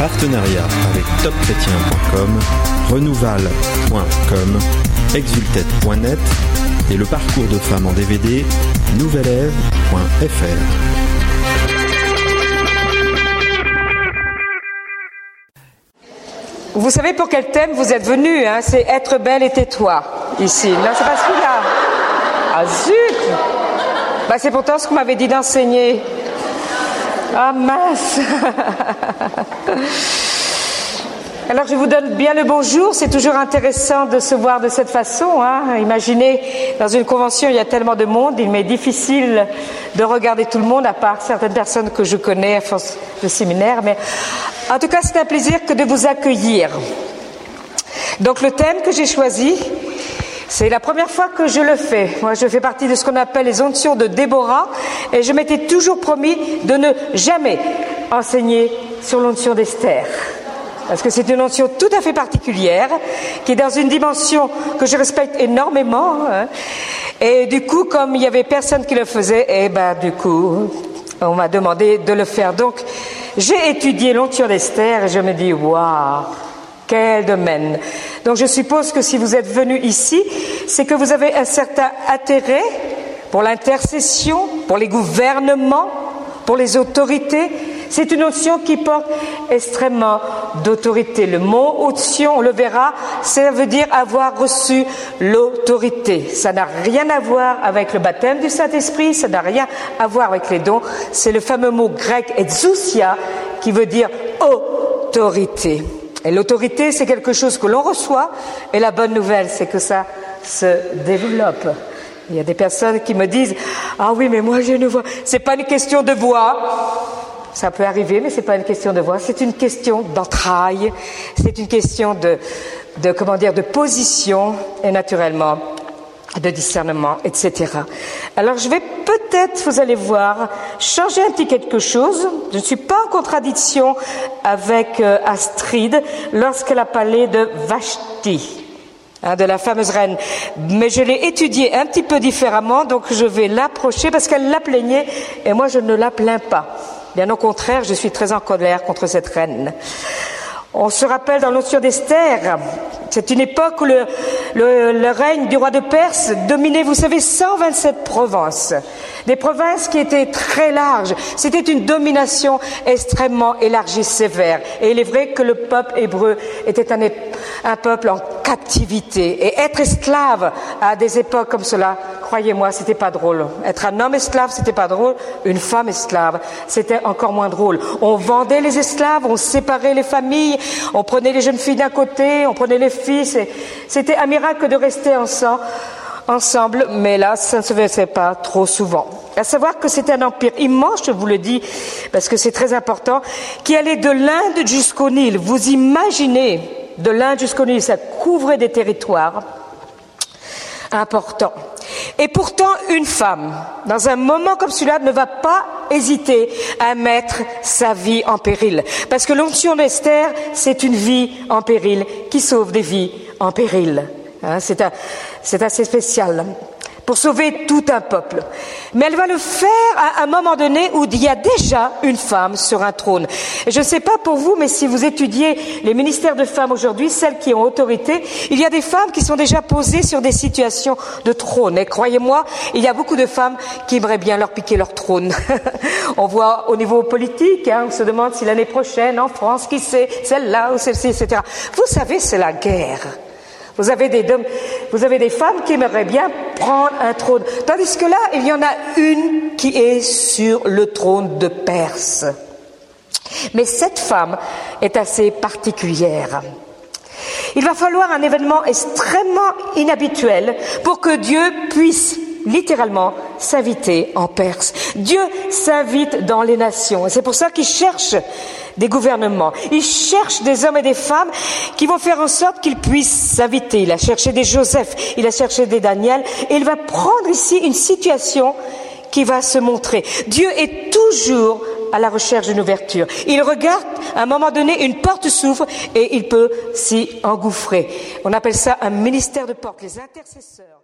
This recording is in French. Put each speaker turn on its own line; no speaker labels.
partenariat avec topchrétien.com, renouval.com, exultet.net et le parcours de femmes en DVD, nouvelève.fr.
Vous savez pour quel thème vous êtes venus, hein? C'est être belle et tais-toi, ici. Non, c'est pas celui-là. Ah zut! Bah, c'est pourtant ce qu'on m'avait dit d'enseigner. Ah mince! Alors je vous donne bien le bonjour, c'est toujours intéressant de se voir de cette façon, hein. Imaginez, dans une convention il y a tellement de monde, il m'est difficile de regarder tout le monde, à part certaines personnes que je connais à force de séminaire, mais en tout cas c'est un plaisir que de vous accueillir. Donc le thème que j'ai choisi, c'est la première fois que je le fais. Moi je fais partie de ce qu'on appelle les onctions de Déborah, et je m'étais toujours promis de ne jamais enseigner sur l'onction d'Esther. Parce que c'est une onction tout à fait particulière, qui est dans une dimension que je respecte énormément. Hein. Et du coup, comme il y avait personne qui le faisait, du coup, on m'a demandé de le faire. Donc, j'ai étudié l'onction d'Esther et je me dis, waouh, quel domaine. Donc, je suppose que si vous êtes venus ici, c'est que vous avez un certain intérêt pour l'intercession, pour les gouvernements, pour les autorités. C'est une onction qui porte extrêmement d'autorité. Le mot onction, on le verra, ça veut dire avoir reçu l'autorité. Ça n'a rien à voir avec le baptême du Saint-Esprit, ça n'a rien à voir avec les dons. C'est le fameux mot grec exousia qui veut dire autorité. Et l'autorité, c'est quelque chose que l'on reçoit, et la bonne nouvelle, c'est que ça se développe. Il y a des personnes qui me disent « Ah oui, mais moi j'ai une voix. » C'est pas une question de voix. Ça peut arriver, mais c'est pas une question de voix. C'est une question d'entrailles. C'est une question de position et naturellement de discernement, etc. Alors je vais peut-être, vous allez voir, changer un petit quelque chose. Je ne suis pas en contradiction avec Astrid lorsqu'elle a parlé de Vashti. De la fameuse reine, mais je l'ai étudiée un petit peu différemment, donc je vais l'approcher parce qu'elle la plaignait et moi je ne la plains pas. Bien au contraire, je suis très en colère contre cette reine. On se rappelle dans l'onction d'Esther, c'est une époque où le règne du roi de Perse dominait, vous savez, 127 provinces. Des provinces qui étaient très larges. C'était une domination extrêmement élargie, sévère. Et il est vrai que le peuple hébreu était un peuple en captivité. Et être esclave à des époques comme cela, croyez-moi, c'était pas drôle. Être un homme esclave, c'était pas drôle. Une femme esclave, c'était encore moins drôle. On vendait les esclaves, on séparait les familles, on prenait les jeunes filles d'un côté, on prenait les fils. C'était un miracle de rester ensemble, mais là, ça ne se faisait pas trop souvent. À savoir que c'était un empire immense, je vous le dis, parce que c'est très important, qui allait de l'Inde jusqu'au Nil. Vous imaginez, de l'Inde jusqu'au Nil, ça couvrait des territoires importants. Et pourtant, une femme, dans un moment comme celui-là, ne va pas hésiter à mettre sa vie en péril. Parce que l'onction d'Esther, c'est une vie en péril qui sauve des vies en péril. Hein, c'est assez spécial pour sauver tout un peuple. Mais elle va le faire à un moment donné où il y a déjà une femme sur un trône. Et je ne sais pas pour vous, mais si vous étudiez les ministères de femmes aujourd'hui, celles qui ont autorité, il y a des femmes qui sont déjà posées sur des situations de trône. Et croyez-moi, il y a beaucoup de femmes qui aimeraient bien leur piquer leur trône. On voit au niveau politique, on se demande si l'année prochaine, en France, qui c'est, celle-là ou celle-ci, etc. Vous savez, c'est la guerre. Vous avez des femmes qui aimeraient bien prendre un trône. Tandis que là, il y en a une qui est sur le trône de Perse. Mais cette femme est assez particulière. Il va falloir un événement extrêmement inhabituel pour que Dieu puisse littéralement s'inviter en Perse. Dieu s'invite dans les nations. Et c'est pour ça qu'il cherche des gouvernements. Il cherche des hommes et des femmes qui vont faire en sorte qu'ils puissent s'inviter. Il a cherché des Joseph, il a cherché des Daniel, et il va prendre ici une situation qui va se montrer. Dieu est toujours à la recherche d'une ouverture. Il regarde, à un moment donné, une porte s'ouvre et il peut s'y engouffrer. On appelle ça un ministère de porte, les intercesseurs.